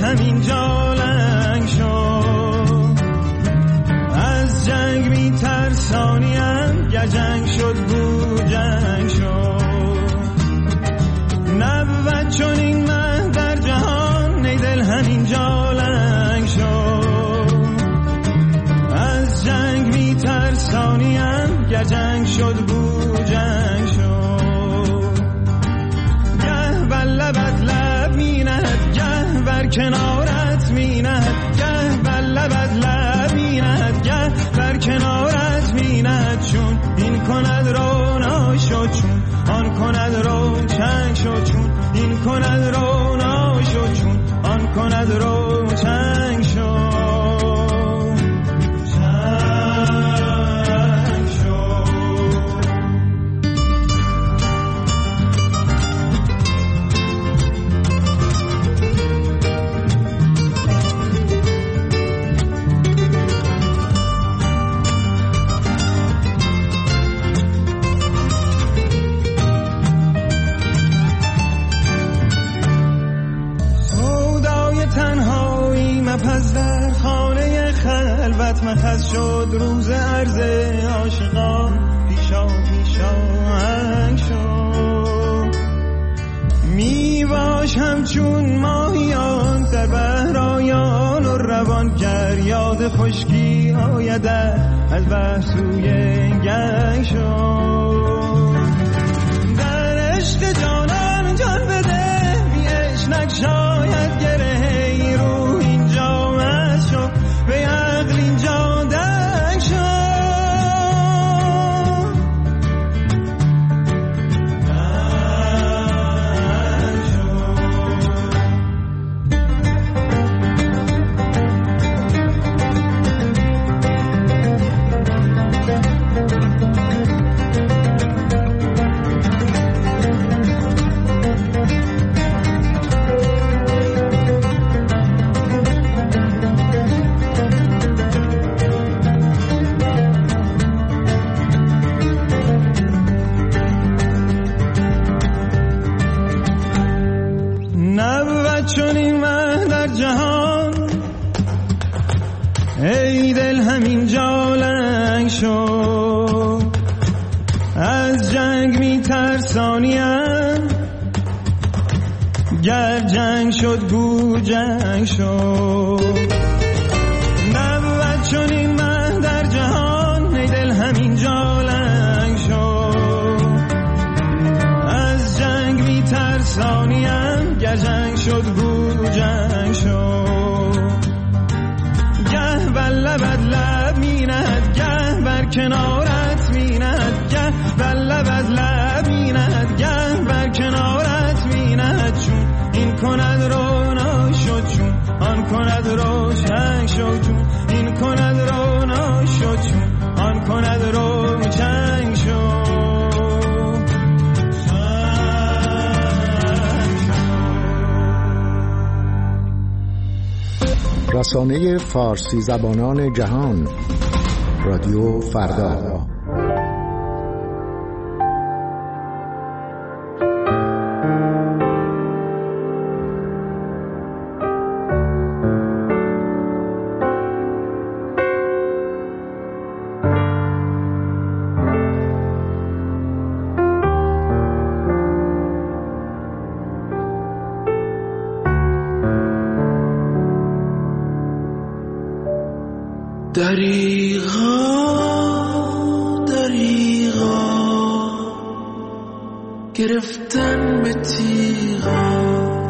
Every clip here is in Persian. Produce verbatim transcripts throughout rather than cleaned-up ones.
همینجا لنگ شد. از جنگ میترسانیم، گر جنگ شد بو جنگ شد. نبود چون این مه در جهان، ای دل همینجا لنگ شد. از جنگ میترسانیم، گر جنگ شد بو جنگ شد. گه بر لبت لب می‌نهد، گه بر کنارت می‌نهد. گه بر لبت لب می‌نهد، گه بر کنارت می‌نهد. چون این کند رونا شد، چون آن کند رو چنگ شد. چون این کند رونا شد، چون آن کند رو چنگ شد. پس در خانه خلوت مخز شد، روز عرض عاشقان پیشا پیشا هنگ شد. می باش همچون ماهیان در بحرایان و روان، گر یاد خشکی آید از بحر سوی گنگ شد. در عشق جانان جان بده، بی عشق نگشاید گره. به عقل اینجا دنگ شد. دنگ شد. چون این مه در جهان، ای دل همینجا لنگ شد. از جنگ میترسانیم، گر جنگ شد بو جنگ شد. نبود چون این مه در جهان، ای دل همینجا لنگ شد. از جنگ میترسانیم، گر جنگ شد بو جنگ شد. گه بر لبت لب می‌نهد، گه بر کنارت می‌نهد. گه بر لبت لب می‌نهد، گه بر کنارت می‌نهد. چون این کند رونا شد، چون آن کند روشن شد. چون این کند رونا شد، چون آن کند روشن شد. رسانه فارسی زبانان جهان، رادیو فردا. دریغا دریغا گرفتن به تیغا،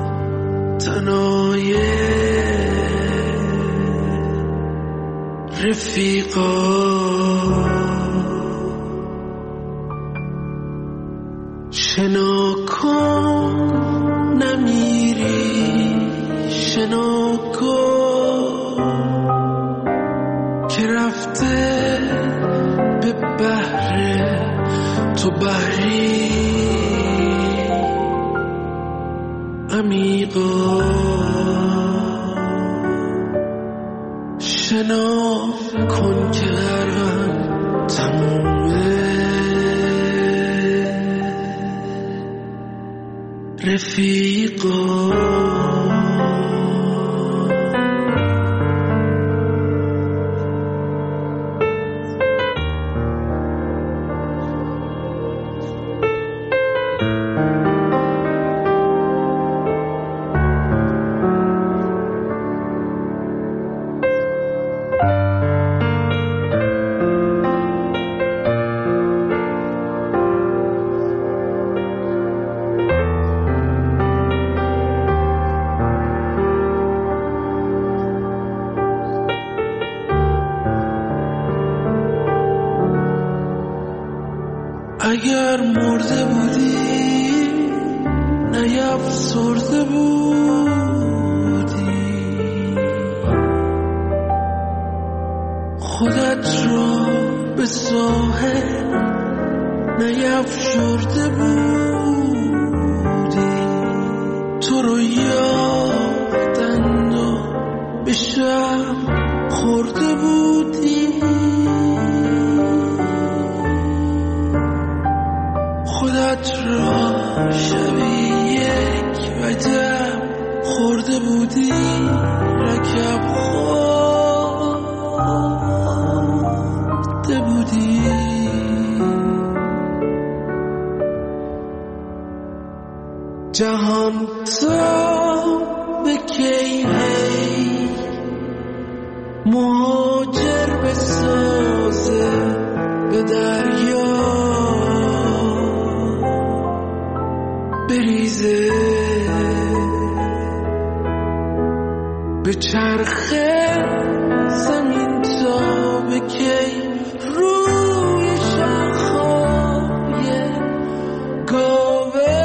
تنای رفیقا. شنا کن نمیری، شنا کن که رفته به بحر تو بحری عمیقا. شنا کن که غرقم تمومه رفیقا. اگر مرده بودی نیفسرده بودی، خودت را به ساحل نیفشرده بودی، تو رو یافتند و به شب خورده بودی، خودت را شبیه یک وجب خورده بودی، رکب خورده بودی. جهان تا به کی هی مهاجر بسازه به دریا، بریزه به چرخه زمین تا به کی روی شاخهای گاوه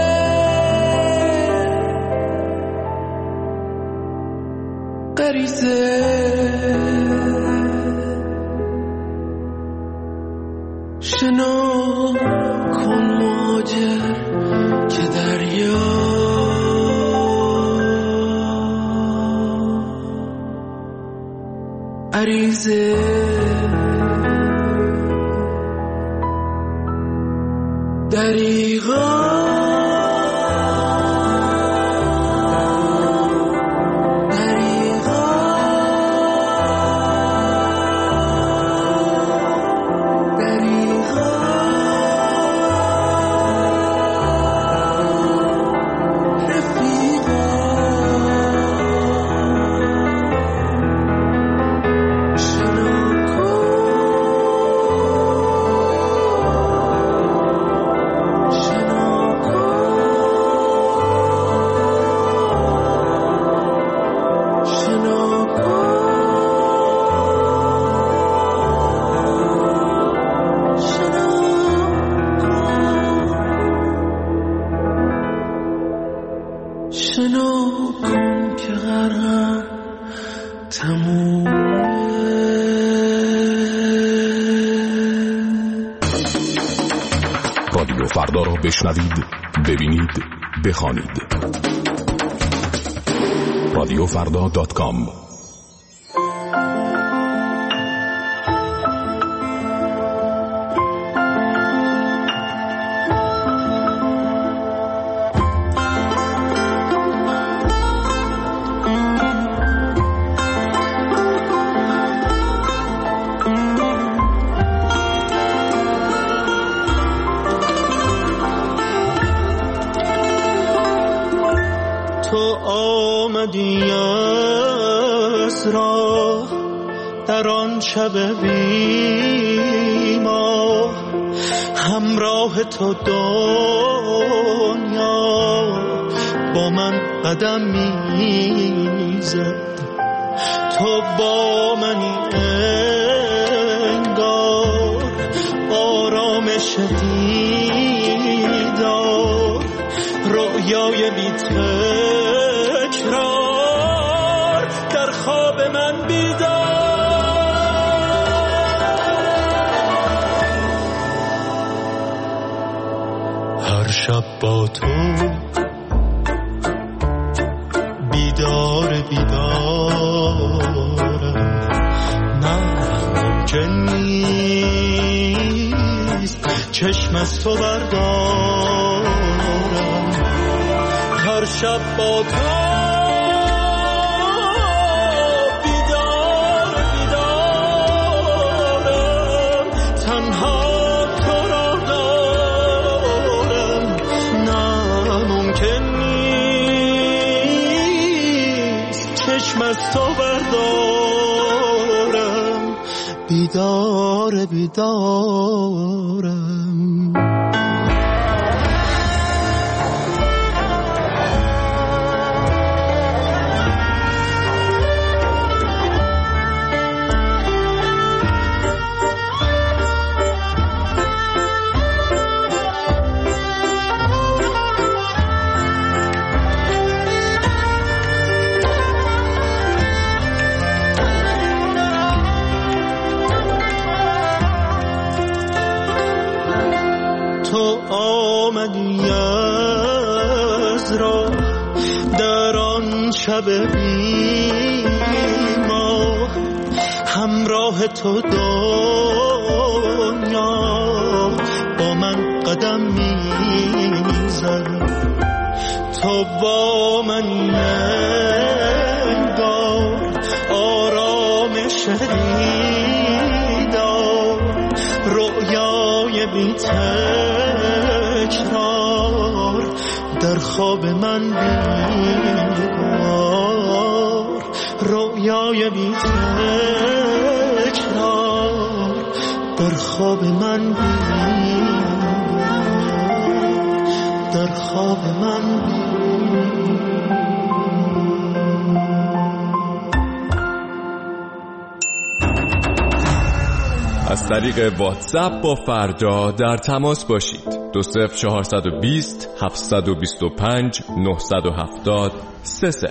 غریزه. شنا کن مهاجر که دریا عریضه، دریغا رادیو فردا را بشنوید، ببینید، بخوانید. رادیو فردا دات کام. راه در آن شب بی ما، همراه تو دنیا با من قدم میزد، تو با منی انگار آرامش دیدار، رویای بی تکرار در خواب من بیدار. هر شب با تو بیدار بیدارم، نه ممکن نیست چشم از تو بردارم. هر شب با تو از تو بردارم، بیدار بیدارم. شب بیما همراه تو دنیا با من قدم میزنه، تو با من نگار آرامش دیدار، رویای بی تکرار در خواب من بیدار، رویای بی تکرار در خواب من بیدار، در خواب من بیدار. از طریق واتساپ با فردا در تماس باشید. دو صفر چهارصد و بیست هفتصد و بیست و پنج نهصد و هفتاد سه صفر.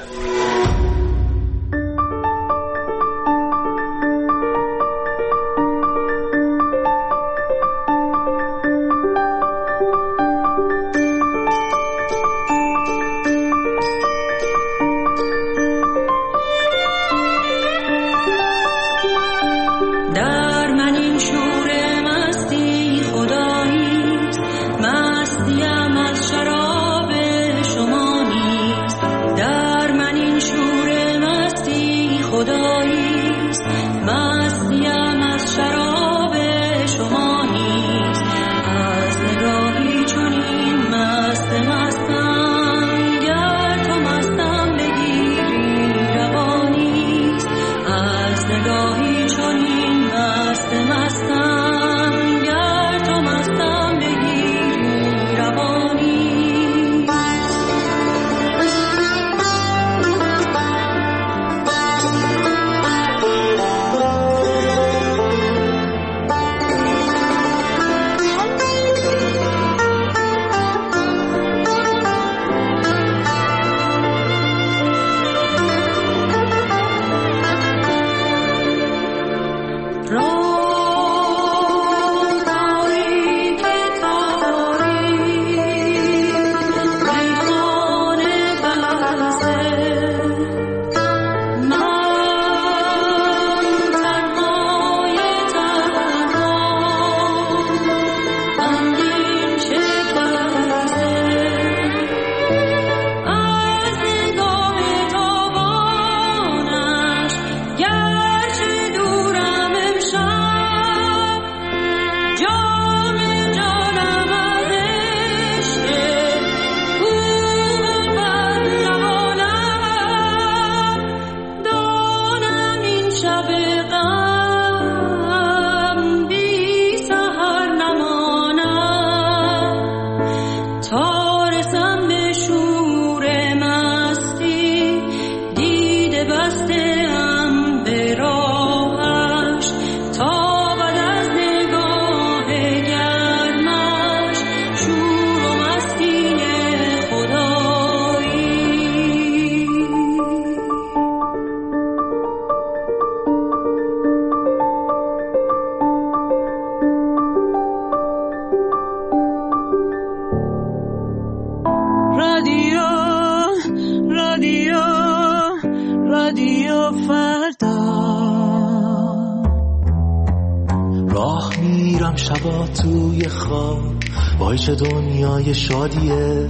شبا توی خواب وای چه دنیای شادیه،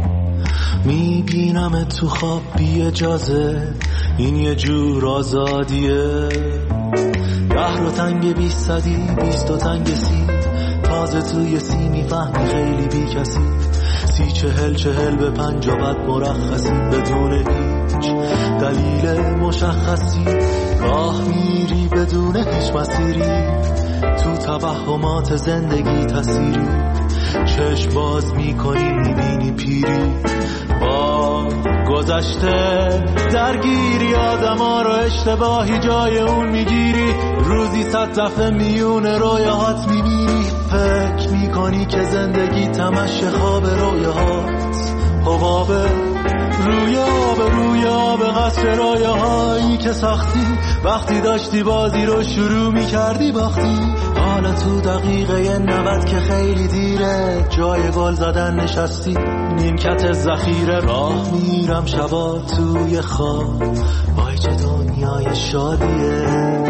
میبینم تو خواب بی اجازه، این یه جور آزادیه. ده رو تنگ بیست صدی بیست و تنگ سی، تازه توی سی میفهمی خیلی بی کسی، سی چهل چهل به پنج و بعد مرخصی بدون هیچ دلیل مشخصی، راه میری بدون هیچ مسیری، تو توهمات زندگی تصیری، چشم باز میکنی میبینی پیری، با گذشته درگیری، آدم ها رو اشتباهی جای اون میگیری، روزی صد دفعه میونه رویاهات میبینی، فکر میکنی که زندگی تمش خواب رویاهات، حبابه روی آب روی آب قصر رویاهایی که ساختی، وقتی داشتی بازی رو شروع میکردی باختی، حالا تو دقیقه نود که خیلی دیره، جای گل زدن نشستی نیمکت ذخیره. راه میرم شبا توی خواب، وای چه دنیای شادیه.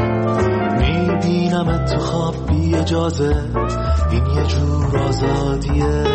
میبینم تو خواب بی اجازه، این یه جور آزادیه.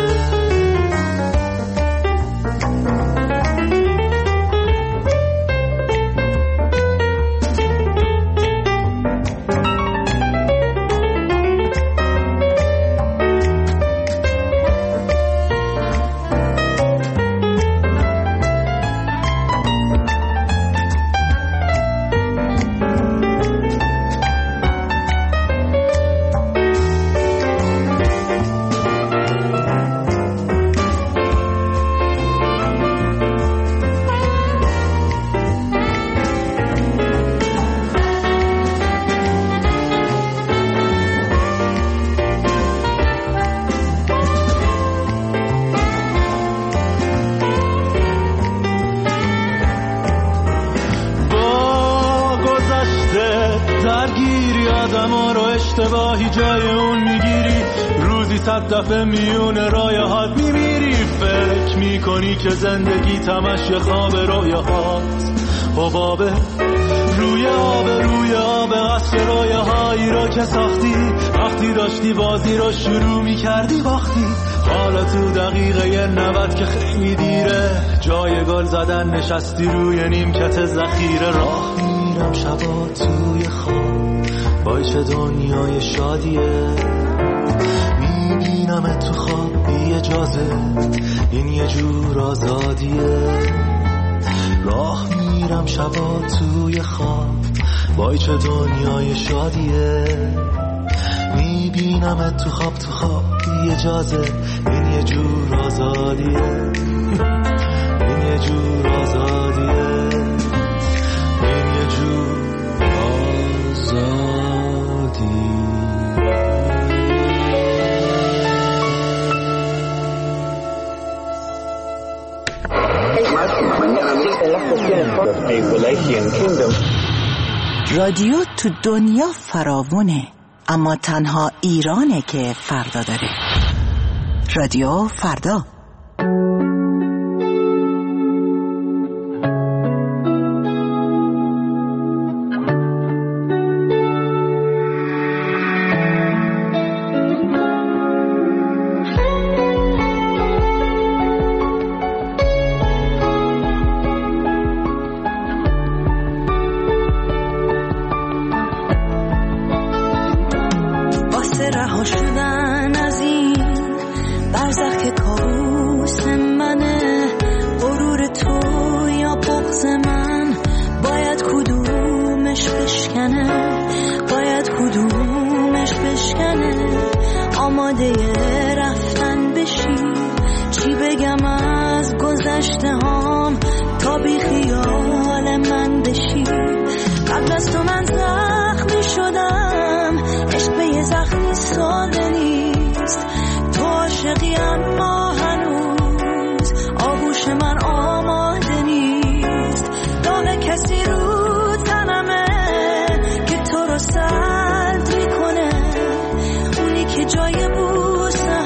اشتباهی جای اون میگیری، روزی صد دفعه میونه رایهات میمیری. فکر میکنی که زندگی تمش یه خواب رویاهات، حبابه روی آب روی آب قصر رویاهایی رو که ساختی. وقتی داشتی بازی رو شروع میکردی باختی. حالا تو دقیقه نود که خیلی دیره، جای گل زدن نشستی روی نیمکت ذخیره. راه میرم شبا توی خواب، وای چه دنیای شادیه. میبینم تو خواب بی اجازه، این یه جور آزادیه. راه میرم شبا توی خواب، وای چه دنیای شادیه. میبینم تو خواب تو خواب بی اجازه، این یه جور آزادیه. این یه جور آزادیه. این یه جور آزادیه. رادیو تو دنیا فراوونه، اما تنها ایرانه که فردا داره. رادیو فردا. جای بوسه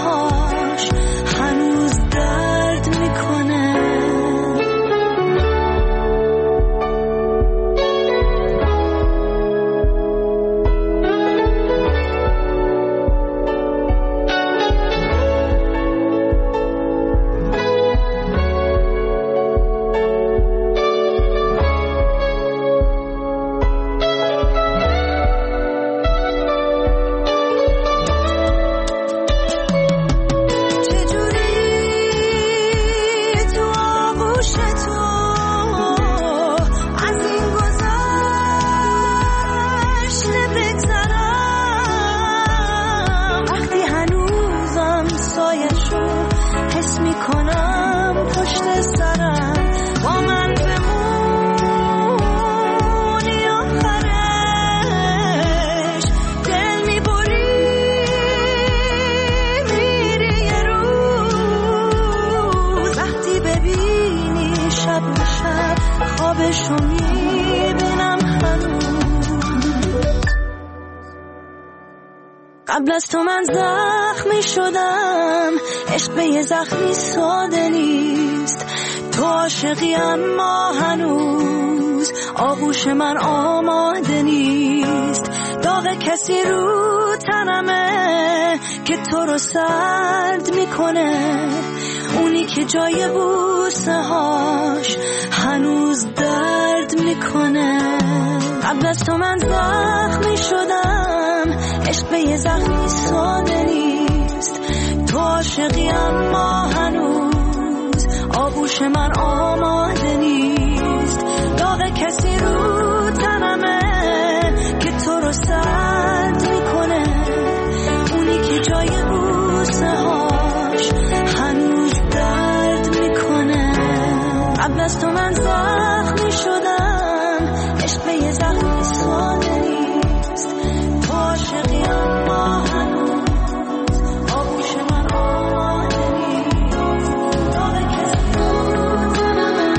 قبل از تو من زخمی شدم، عشق به یه زخمی ساده نیست. تو عاشقی اما هنوز آغوش من آماده نیست. داغ کسی رو تنمه که تو رو سرد میکنه، اونی که جای بوسه هاش هنوز درد میکنه. قبل از تو من زخمی شدم، عشق به یه زخمی ساده نیست. تو عاشقی اما هنوز آغوش من آماده نیست. داغ کسی رو تنمه که تو رو سرد میکنه، اونی که جای بوسه هاش هنوز درد میکنه. قبل از تو من زخمی شدم، عشق به یه زخمی ساده نیست. تو عاشقی اما هنوز آغوش من آماده نیست. داغ کسی رو تنمه.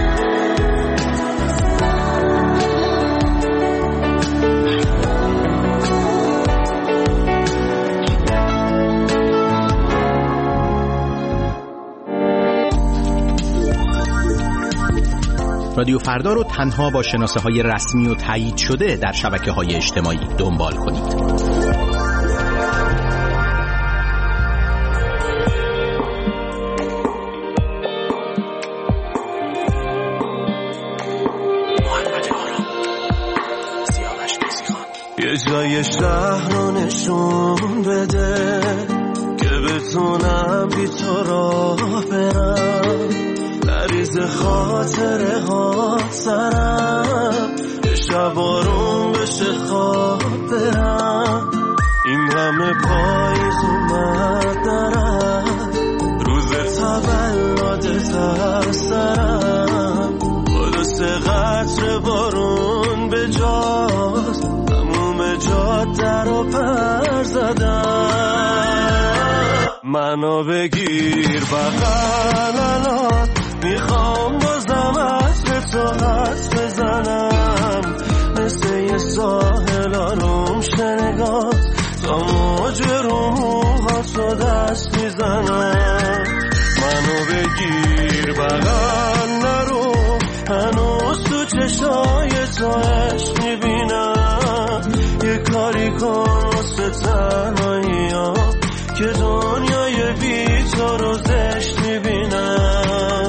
رادیو فردا رو تنها با شناسه های رسمی و تایید شده در شبکه های اجتماعی دنبال کنید. یه جای شهر رو نشون بده که بتونم بی تو راه برم، نریز خاطره ها سرم، یه شب آروم بشه خواب برم. این همه پاییز اومد درم، روز تولدت از سرم، با دست قطره بارون به جاست، تموم جاده رو پر زدم. منو بگیر بغل الان، میخوام بازم عطر تو حس بزنم، مثل یه ساحل آروم شنگات، تا موج رو موهاتو دست میزنم. منو بگیر بغل نرو، هنوز تو چشای تو عشق میبینم. یه کاری کن واسه تنهایی ها که دنیای بی تو رو زشت میبینم.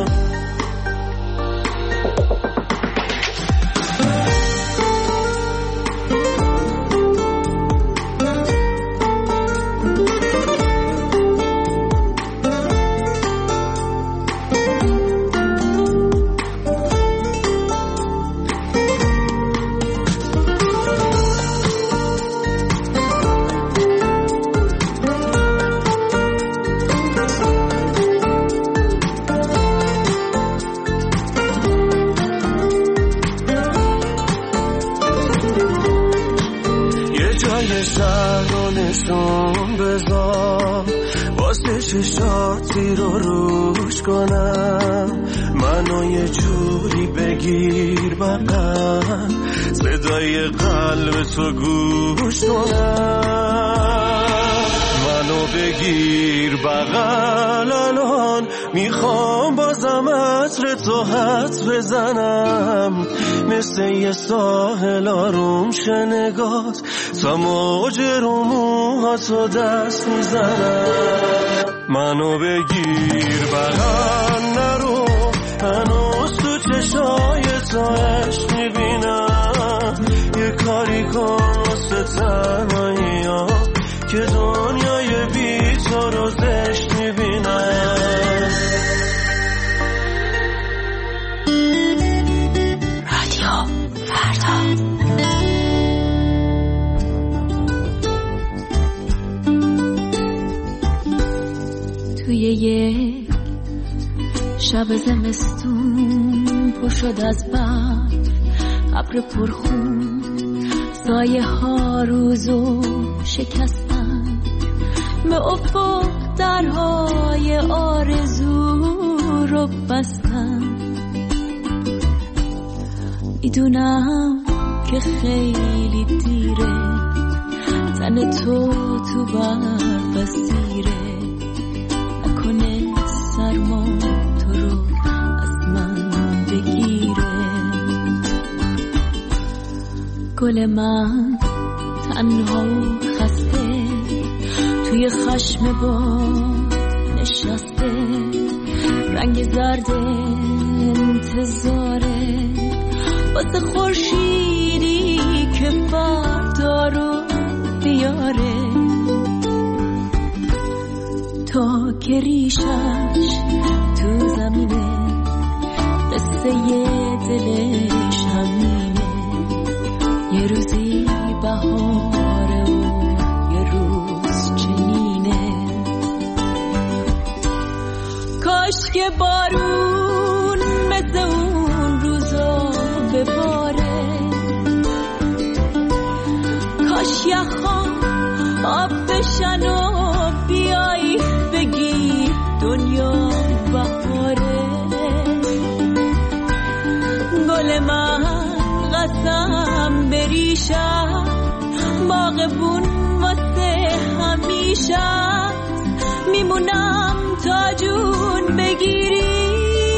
نشون بذار واسه چشاتی رو روش کنم، منو یه جوری بگیر بغل، صدای قلب تو گوش کنم. منو بگیر بغل الان، میخوام بازم عطر تو حد بزنم، مثل یه ساحل آروم شنگات، تا موج رو موهاتو دست میزنم. منو بگیر بغل نرو، هنوز تو چشای تو عشق میبینم. یه کاری کن واسه تنهایی ها که دنیای بی تو رو زشت میبینم. رادیو فردا. توی یه شب زمستون پر شد از برف، ابر پرخون، سایه ها روزو شکستن، به افق درهای آرزو رو بستن. میدونم که خیلی دیره، تن تو تو برف اسیره، نکنه سرما تو رو از من بگیره. گل من تنها و خسته توی خشم با نشسته، رنگ زرد انتظاره واسه خورشیدی که فردا رو بیاره. تا که ریشش تو زمینه قصه دلش همینه، یه روزی بهاره و یه روز چنینه. کاش که بارون مثل اون روزا بباره، کاش یخان آب بشن و بیایی بگی دنیا بهاره. گل من قسم بریشم باغبون واسه همیشه، میمونم تا جون بگیری.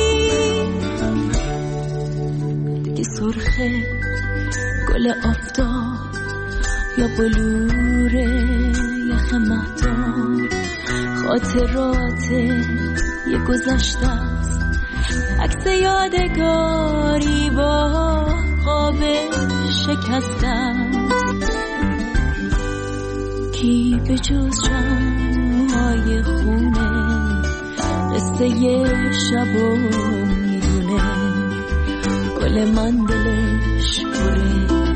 دیگه سرخه گل آفتاب یا بلور یخ مهتاب، خاطرات یه گذشته است، عکس یادگاری با قاب شکسته است. کی به جز شمعای خونه قصه یه شبو میدونه. گل من دلش پره